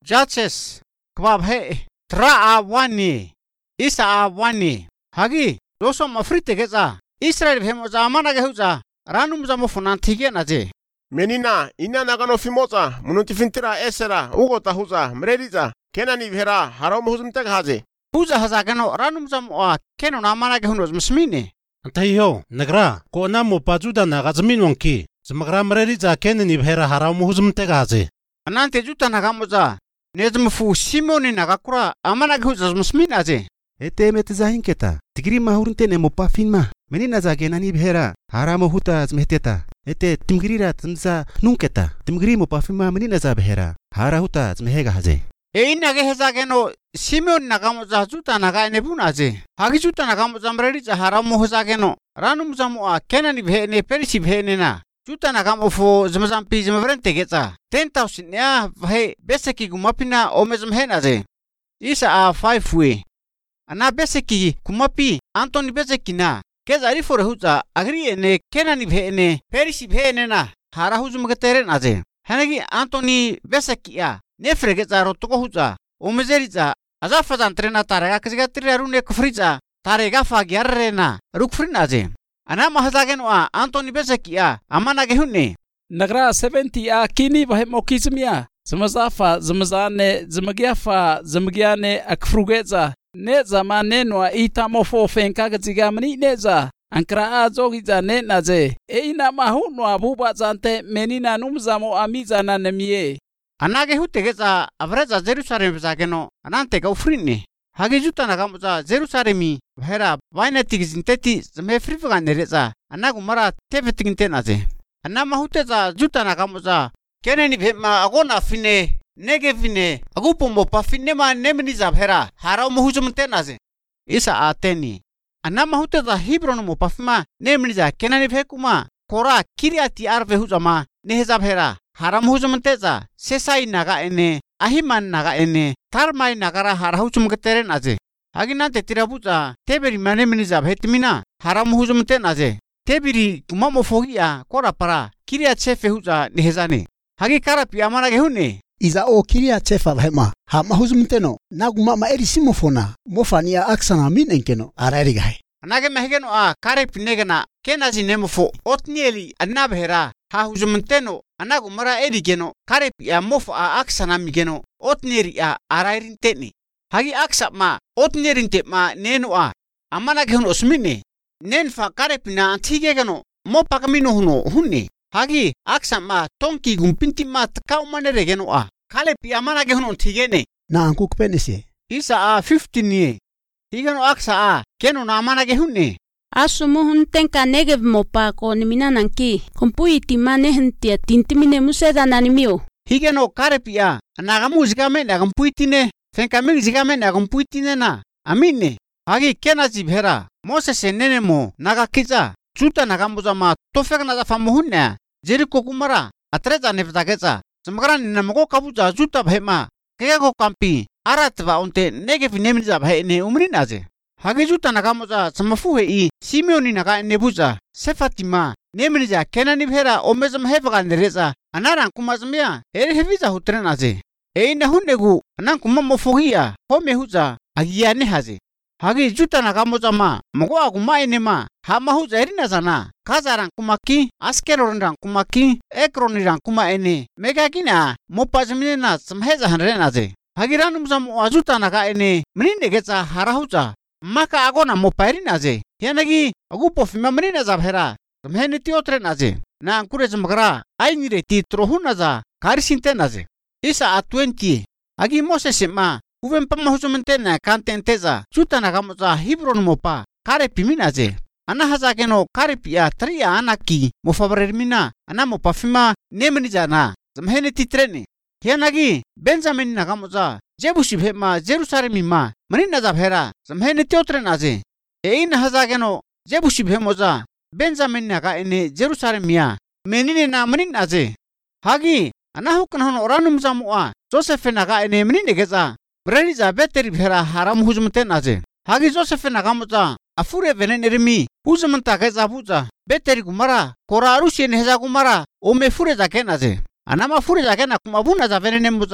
Judges kwabhe tra awani isa awani hagi dosom afrite geza Israel hemoza amana gehuza ranum za mofunan tige naje menina ina nagano fimoza munutifintira esera ugota huza mrediza kenani vera harom huzumtag haze Puza hazagano ranum za mo keno na amana gehunos musmine Antayo nagra ko na mo pajuda na gazmin wonki zamagra mrediza kenani vera harom huzumtag haze Anante juta nagamoza nezmfu Simoni nagakura amana gehuza musmine aje Ete metzahinketa tigri mahurunte ne mopa finma menina zagena ni bhera haramo huta zmehteta ete timgrira tmza nunketa timgri mopa finma menina za bhera hara huta zmehega haze Einage hezageno Simoni nagamoza juta naga nebuna aje hagi juta nagamoza mrediza haramo hezageno ranum za mo kenani bhene perisi bhene na juta nagamofo zmazampi zmvrente geza 10,000 ya vahe beseki gumapina omezmhena aje isa a 5 way Ana beseki kumapi Anthony beseki na keza rifore huza agri ene kenani bhene perisi bhene na hara huzum geteren aje hanagi Anthony beseki ya nefre geza rotoko huza omezeriza azafa zantrena tarega kizga tirarune kufriza tarega fagyarrena rukfrin aje ana mahazagen wa Anthony beseki ya amana gehunne Nagra 70 a kini bahe mokizmia zamazafa zamazane zamagyafa zamagyane akfrugeza ne zamane no itamofo fenka zigamni neza ankra azogiza ne naze ina mahu no abuba zante menina numzamo amizana nemie anage hutegeza avreza Jerusalem zageno anante ga ufrinne hage juta nagamuza Jerusalemi bhera vainati gizinteti zmefrifuga nereza anagu mara tefetinginte naze anama huteza juta nagamuza keneni bhema agona fine negevine agupombo pafine ma nemniza bhera harau muhuzumte naze isa ateni anama huteza Hebron mo pafima nemniza kenani bhekuma kora kiriati arve huzama neheza bhera haram huzumteza sesai naga ene ahiman naga ene tarmai nagara harahuzumte naze aginante tirabuza teberi manemniza bhetmina haram huzumte naze tebiri kumamo fogia kora para kiriat sefe huza nehezane hagi karapi amana gehune Iza o kiria tsefa bhema ha mahuzumteno naguma ma erisimofona mofania aksana minenkeno ararigai anage mehgeno kare pinegena kenazi nemofo otnieli annabhera ha huzumteno anagu mara erigeno kare pia mofo aksana migeno otneri arairinteni hagi aksa ma otnerinte ma nenu amana gehun osmine nenfa kare pina antigegeno mopakamino huno hunne hagi aksa ma tonki gumpinti ma tkaumane regeno kale pi amana ge honon tigene na ankuk penese isa 15 ye higano aksa keno na amana ge hunne asumo hunten kanegev mopa ko nimina nanki kompuiti mane hentia tintimine museda nanimio higano kare pi anaga muzika me na kompuitine fenka me zika me na kompuitine na amine hagi kenazi bhera moses nene mo naga kiza juta naga muzama tofek na famu hunne Jeriko kumara atreza nevdageza Semagran namago kabuza juta bhema kego kampi aratva onte nege finemniza bhene umrinaze hage juta nagamoza samafuhe Simeoni naga nebuza sefatima nemniza kenani bhera omezam hevaga nereza anaran kumazmia heviza hutrenaze eina hunnegu anan kumamo fogia home huza agiane haze hage juta nagamoza ma mogo aguma enema hama huza erinazana kazaran kumaki askeroran kumaki ekroniran kuma ene megakina mopazminena samheza hanrenaze hagiranum sam ajuta naga ene mnine geza harahuza maka agona mopairinaze yanagi agupo fima mnina zabhera samheni tiotrenaze na ankure zmagra ainire ti trohunaza karisintenaze isa 20 agi moses ma uven pamahuzumtena kantenteza juta naga moza Hebron mopa kare piminaze ana hazageno karipia tria anaki mofabrermina ana mopafima nemnijana zamhene titrene hianagi Benjamin nagamoza jebushi bhema Jerusalem ma manina zabhera zamhene tiotrenaze eina hazageno jebushi bhemoza Benjamin naga ene Jerusalem ya menine na maninaze hagi ana huknahon oranum zamua Joseph naga ene menine geza breriza beteri bhera haram huzumtenaze hagi Joseph nagamoza afure venenermi huzumanta geza buza beteri kumara korarushi neheza kumara ome fure zakenaze anama fure zakena kumabuna za venenembuza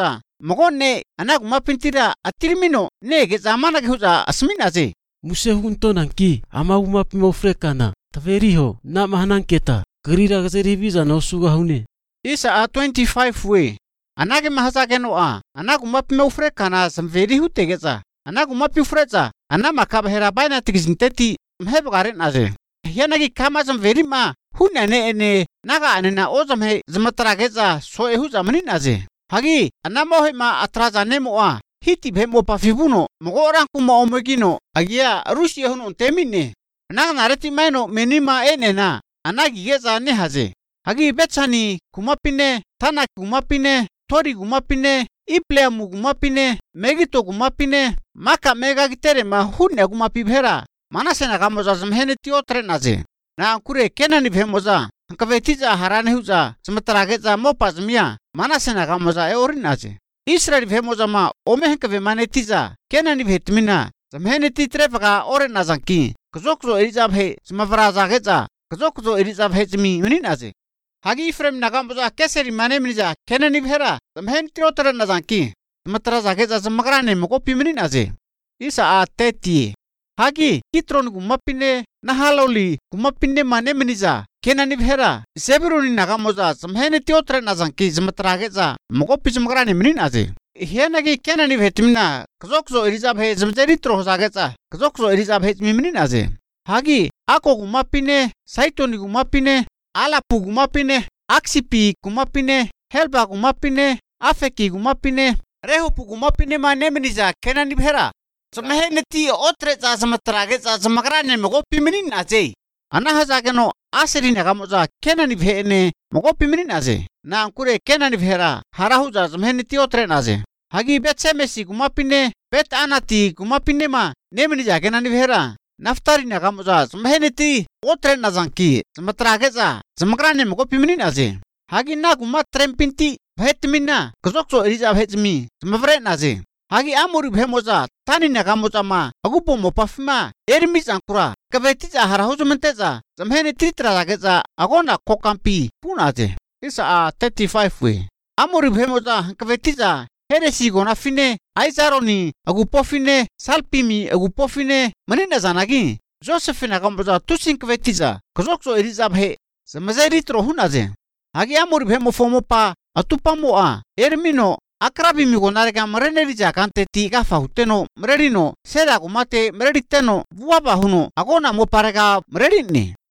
Mogone anak umapintira atirimino nege zamana gehuza asminaze. Muse hunto nanki ama umapi maufrekana. Taveriho na mahanan keta. Gerira gazeri visa no suga hune. Isa 25 we. Anake mahazake noa. Anak umapi maufrekana samveri hutegeza. Anak umapi freza. Anak makabahera baina tigizinteti mhebogaren aze. Yanagi kama samveri ma. Hunane ene naga anena ozamhe zamatrageza soe huza maninaze. Hagi anamohe ma atraza nemoa. Hiti bhemo pafibuno mogoran kuma omegino agia Rusia huno temine. Naga nareti maino menima enena. Anagi geza nehaze. Hagi betsani kumapine, tana kumapine, tori kumapine, Ipleamu kumapine, megito kumapine, maka mega gitere ma hunne kumapibhera. Manasena kamoza zamhene tiotre naze. Na kure kenani bhemoza. Kavetiza harane huza. Samatarageza mopa zamia. Manasena kamoza orinaze. Israel bhemoza ma omehenka vemanetiza. Kenani bhetmina. Zamhene titrepaka orinazanki. Kazokzo erizabhe zamavrazageza. Kazokzo erizabhe zmi meninaze. Hagi Ifrem nagamoza keseri manemniza. Kenani bhera. Zamhene tiotre nazanki. Samatarageza zamagrane mokopi meninaze. Isa a teti. Hagi kitron kumapine nahaloli kumapine manemniza. Kenani bhera. Sebiruni nagamoza zamhene tiotre nazanki zamatrageza. Mokopi zamagrane meninaze. Hianagi kenani bhetimna. Kazokzo erizabhe zamjeritro hozageza. Kazokzo erizabhe meninaze. Hagi ako kumapine, saitoni kumapine, alapu kumapine, aksipi kumapine, helba kumapine, afeki kumapine, rehupu kumapine manemniza kenani bhera. Zamhene ti otre za zamatrageza zamagrane mokopi meninaze. Anahazageno aseri nagamoza kenani bhene mokopi meninaze. Na ankure kenani bhera harahuza zamhene ti otre naze. Hagi betsemesi kumapine, bet anati kumapine ma nemniza kenani bhera. Naftari nagamoza zamhene ti otre nazanki zamatrageza zamagrane mokopi meninaze. Hagi na kumatrempinti bhetmina kazokso eriza bhetmi zamavre naze. Hagi amuri bhemoza tani nagamoza ma agupo mopafima ermis ankura kavetiza harahuzo menteza zamhene tritra zageza agona kokampi punaze. Isa 35 we. Amuri bhemoza kavetiza heresi gona fine aizaroni agupofine salpimi agupofine manina zanagi. Joseph nagamoza tusin kavetiza kazokso eriza bhe zamazairitro hunaze. Hagi amuri bhemofomo pa atupamoa ermino akrabi mi gonarega mreneri jakante tiga fahuteno mrerino seda kumate mreriteno buaba huno agona mo parega mrerini